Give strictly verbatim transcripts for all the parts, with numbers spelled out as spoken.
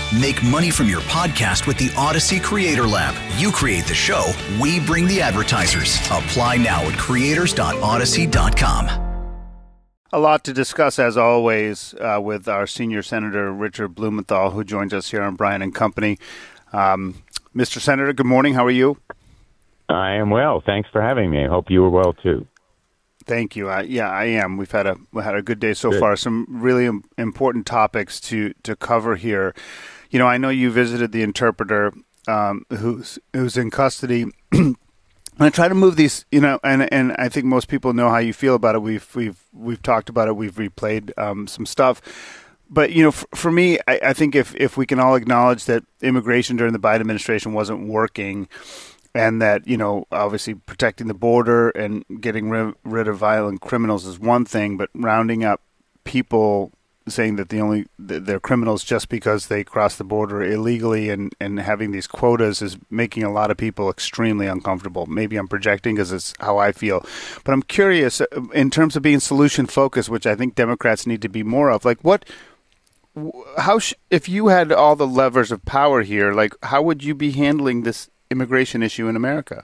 Make money from your podcast with the Odyssey Creator Lab. You create the show, we bring the advertisers. Apply now at creators dot odyssey dot com. A lot to discuss, as always, uh, with our senior Senator Richard Blumenthal, who joins us here on Brian and Company. Um, Mister Senator, good morning. How are you? I am well. Thanks for having me. I hope you are well, too. Thank you. Uh, yeah, I am. We've had a we had a good day so Good. far. Some really im- important topics to, to cover here. You know, I know you visited the interpreter um, who's who's in custody. And I try to move these, you know, and and I think most people know how you feel about it. We've we've we've talked about it. We've replayed um, some stuff. But, you know, for, for me, I, I think if, if we can all acknowledge that immigration during the Biden administration wasn't working, and that, you know, obviously protecting the border and getting rid, rid of violent criminals is one thing, but rounding up people saying that the only they're criminals just because they cross the border illegally and, and having these quotas is making a lot of people extremely uncomfortable. Maybe I'm projecting because it's how I feel. But I'm curious, in terms of being solution focused, which I think Democrats need to be more of, like what, how, sh- if you had all the levers of power here, like how would you be handling this immigration issue in America?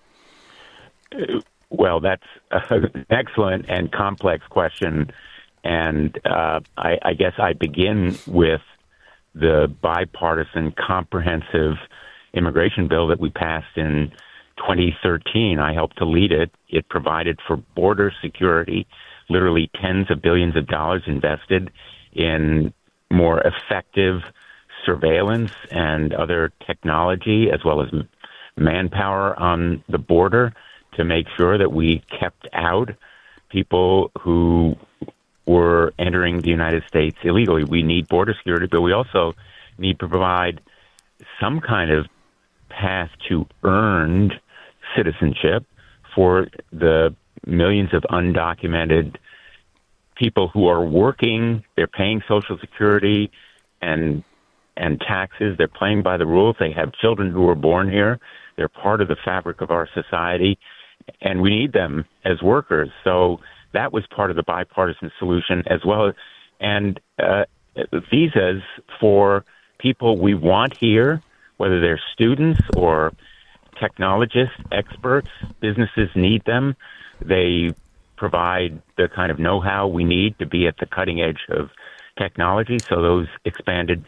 Well, that's an excellent and complex question. And uh, I, I guess I begin with the bipartisan comprehensive immigration bill that we passed in twenty thirteen. I helped to lead it. It provided for border security, literally tens of billions of dollars invested in more effective surveillance and other technology, as well as manpower on the border to make sure that we kept out people who were entering the United States illegally. We need border security, but we also need to provide some kind of path to earned citizenship for the millions of undocumented people who are working, they're paying Social Security and and taxes, they're playing by the rules, they have children who are born here, they're part of the fabric of our society, and we need them as workers. So that was part of the bipartisan solution as well. And uh, visas for people we want here, whether they're students or technologists, experts, businesses need them. They provide the kind of know-how we need to be at the cutting edge of technology. So those expanded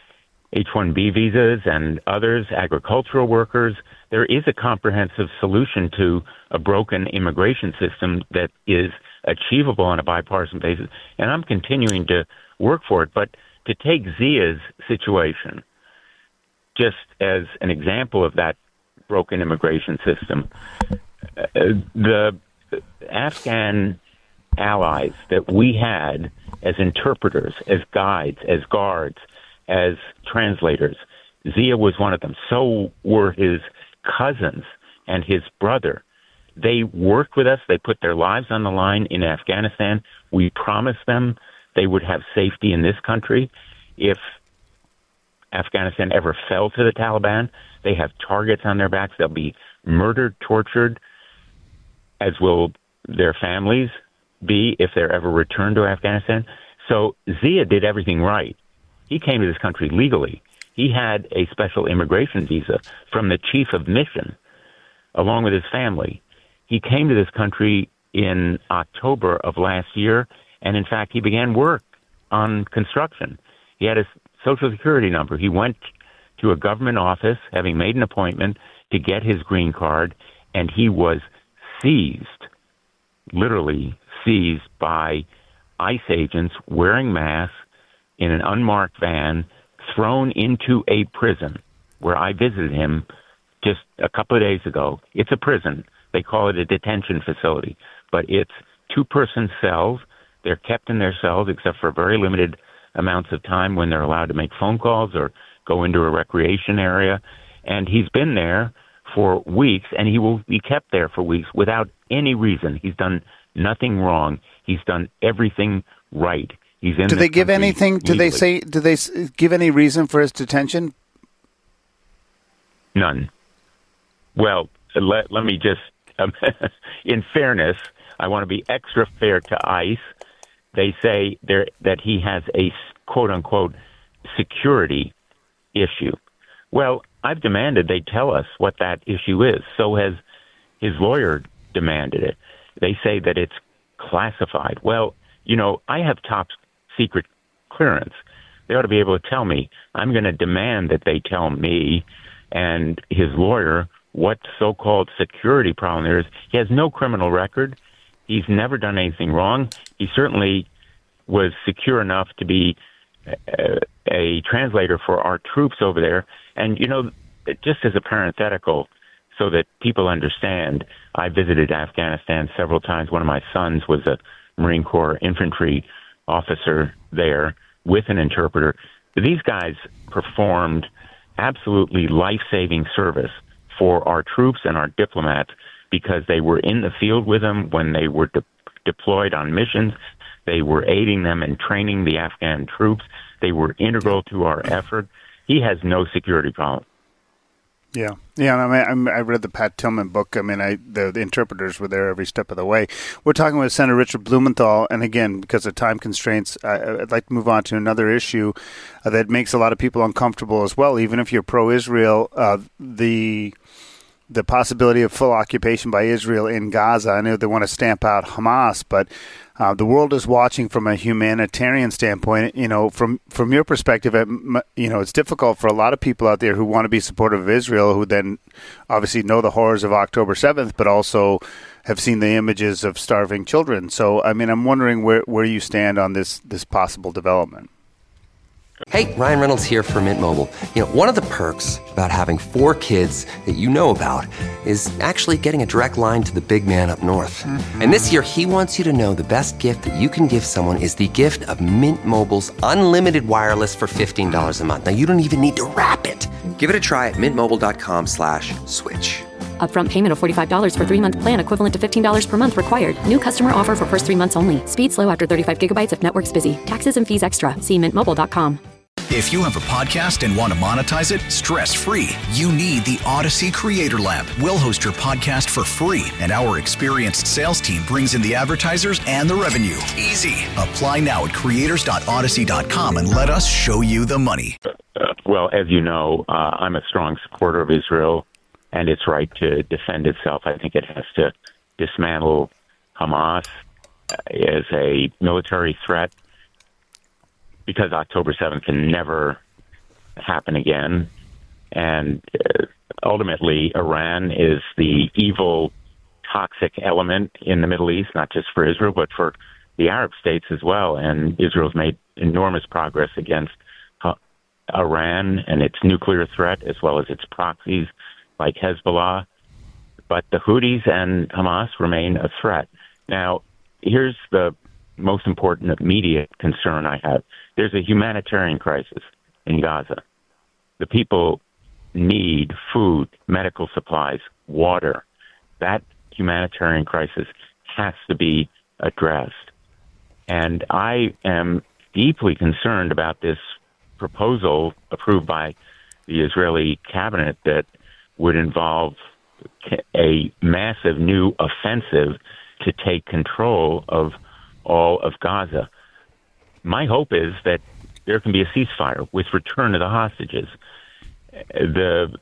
H one B visas and others, agricultural workers, there is a comprehensive solution to a broken immigration system that is achievable on a bipartisan basis. And I'm continuing to work for it. But to take Zia's situation, just as an example of that broken immigration system, uh, the Afghan allies that we had as interpreters, as guides, as guards, as translators, Zia was one of them. So were his cousins and his brother. They worked with us. They put their lives on the line in Afghanistan. We promised them they would have safety in this country. If Afghanistan ever fell to the Taliban, they have targets on their backs. They'll be murdered, tortured, as will their families be if they're ever returned to Afghanistan. So Zia did everything right. He came to this country legally. He had a special immigration visa from the chief of mission, along with his family. He came to this country in October of last year, and in fact, he began work on construction. He had a Social Security number. He went to a government office, having made an appointment to get his green card, and he was seized, literally seized by ICE agents wearing masks in an unmarked van, thrown into a prison where I visited him just a couple of days ago. It's a prison. They call it a detention facility, but it's two-person cells. They're kept in their cells except for very limited amounts of time when they're allowed to make phone calls or go into a recreation area. And he's been there for weeks, and he will be kept there for weeks without any reason. He's done nothing wrong. He's done everything right. He's in do they give anything? Do legally. they say? Do they s- give any reason for his detention? None. Well, let let me just, um, in fairness, I want to be extra fair to ICE. They say there that he has a quote unquote security issue? Well, I've demanded they tell us what that issue is. So has his lawyer demanded it. They say that it's classified. Well, you know, I have top secret clearance. They ought to be able to tell me. I'm going to demand that they tell me and his lawyer what so-called security problem there is. He has no criminal record. He's never done anything wrong. He certainly was secure enough to be a, a translator for our troops over there. And, you know, just as a parenthetical, so that people understand, I visited Afghanistan several times. One of my sons was a Marine Corps infantry officer there with an interpreter. These guys performed absolutely life-saving service for our troops and our diplomats because they were in the field with them when they were de- deployed on missions. They were aiding them and training the Afghan troops. They were integral to our effort. He has no security problem. Yeah, yeah. I mean, I read the Pat Tillman book. I mean, I the, the interpreters were there every step of the way. We're talking with Senator Richard Blumenthal, and again, because of time constraints, I, I'd like to move on to another issue uh, that makes a lot of people uncomfortable as well. Even if you're pro-Israel, uh, the the possibility of full occupation by Israel in Gaza. I know they want to stamp out Hamas, but uh, the world is watching from a humanitarian standpoint. You know, from from your perspective, it, you know, it's difficult for a lot of people out there who want to be supportive of Israel, who then obviously know the horrors of October seventh, but also have seen the images of starving children. So, I mean, I'm wondering where, where you stand on this this possible development. Hey, Ryan Reynolds here for Mint Mobile. You know, one of the perks about having four kids that you know about is actually getting a direct line to the big man up north. Mm-hmm. And this year, he wants you to know the best gift that you can give someone is the gift of Mint Mobile's unlimited wireless for fifteen dollars a month. Now, you don't even need to wrap it. Give it a try at mintmobile.com slash switch. Upfront payment of forty-five dollars for three-month plan equivalent to fifteen dollars per month required. New customer offer for first three months only. Speed slow after thirty-five gigabytes if network's busy. Taxes and fees extra. See mint mobile dot com. If you have a podcast and want to monetize it stress-free, you need the Odyssey Creator Lab. We'll host your podcast for free, and our experienced sales team brings in the advertisers and the revenue. Easy. Apply now at creators dot odyssey dot com and let us show you the money. Uh, well, as you know, uh, I'm a strong supporter of Israel and its right to defend itself. I think it has to dismantle Hamas as a military threat, because October seventh can never happen again. And uh, ultimately, Iran is the evil, toxic element in the Middle East, not just for Israel, but for the Arab states as well. And Israel's made enormous progress against uh, Iran and its nuclear threat, as well as its proxies like Hezbollah. But the Houthis and Hamas remain a threat. Now, here's the most important immediate concern I have. There's a humanitarian crisis in Gaza. The people need food, medical supplies, water. That humanitarian crisis has to be addressed. And I am deeply concerned about this proposal approved by the Israeli cabinet that would involve a massive new offensive to take control of all of Gaza. My hope is that there can be a ceasefire with return of the hostages. The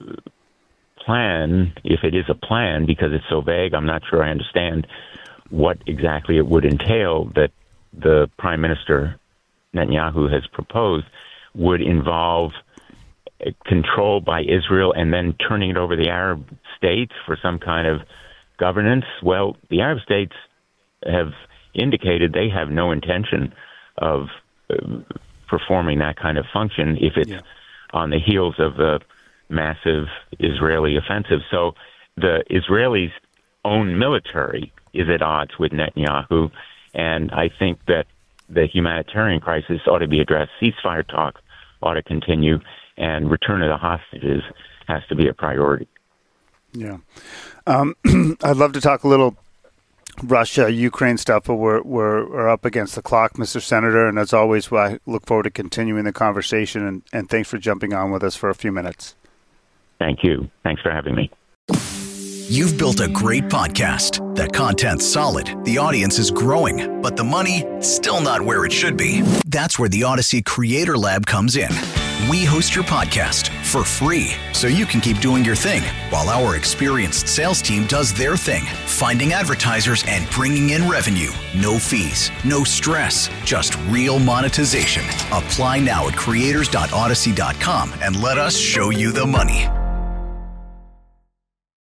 plan, if it is a plan, because it's so vague, I'm not sure I understand what exactly it would entail that the Prime Minister Netanyahu has proposed, would involve control by Israel and then turning it over to the Arab states for some kind of governance. Well, the Arab states have indicated they have no intention of uh, performing that kind of function if it's yeah. on the heels of the massive Israeli offensive. So the Israelis' own military is at odds with Netanyahu, and I think that the humanitarian crisis ought to be addressed. Ceasefire talks ought to continue, and return of the hostages has to be a priority. Yeah. Um, I'd love to talk a little Russia, Ukraine stuff, but we're, we're, we're up against the clock, Mister Senator, and as always, I look forward to continuing the conversation, and, and thanks for jumping on with us for a few minutes. Thank you. Thanks for having me. You've built a great podcast. The content's solid, the audience is growing, but the money, still not where it should be. That's where the Odyssey Creator Lab comes in. We host your podcast for free so you can keep doing your thing while our experienced sales team does their thing, finding advertisers and bringing in revenue. No fees, no stress, just real monetization. Apply now at creators dot odyssey dot com and let us show you the money.